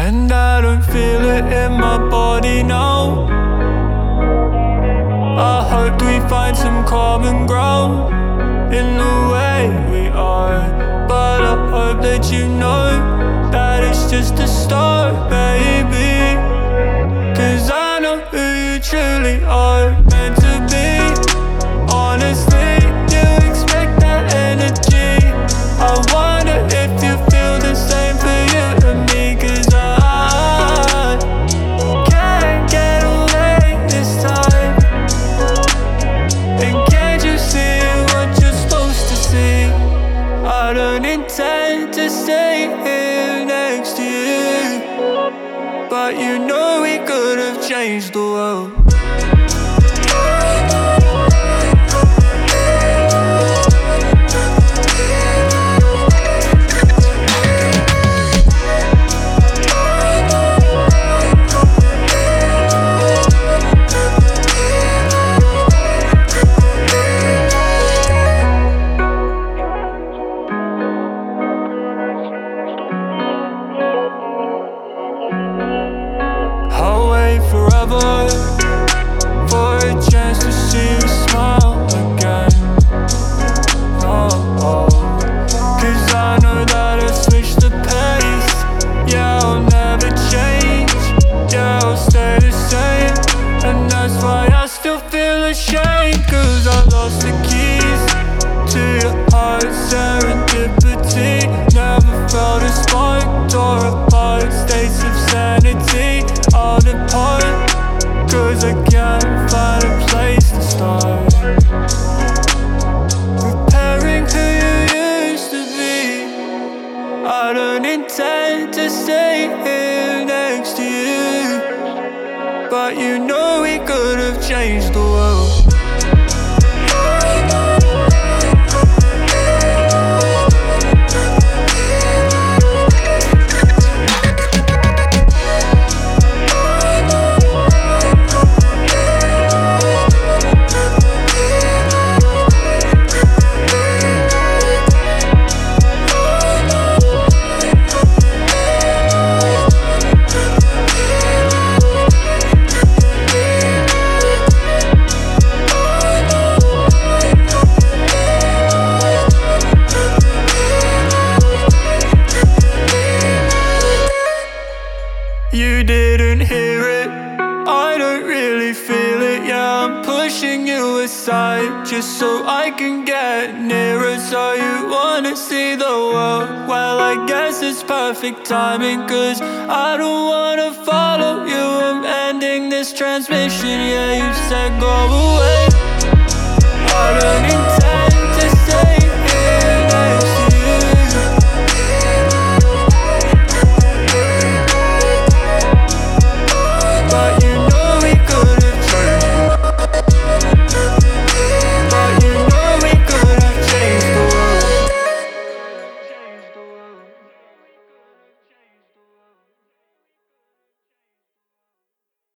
and I don't feel it in my body now. I hope we find some common ground in the way we are, but I hope that you know that it's just a start, baby. Cause I know who you truly are meant to be. Honestly, you expect that energy. I wonder if you feel the same for you and me. Cause I can't get away this time. And can't you see what you're supposed to see? I don't intend to stay here next to you, but you know we could have changed the world. I'll wait forever for a chance to see you smile again. Cause I know that I switched the pace. Yeah, I'll never change. Yeah, I'll stay the same. And that's why I still feel ashamed. Cause I lost the keys to your heart, serendipity. Never felt a spark, tore apart, states of sanity. All depart, cause I can't find a place to start. Repairing who you used to be. I don't intend to stay here next to you, but you know we could have changed the world. You didn't hear it, I don't really feel it. Yeah, I'm pushing you aside just so I can get nearer. So you wanna see the world? Well, I guess it's perfect timing, cause I don't wanna follow you. I'm ending this transmission, yeah, you said go away.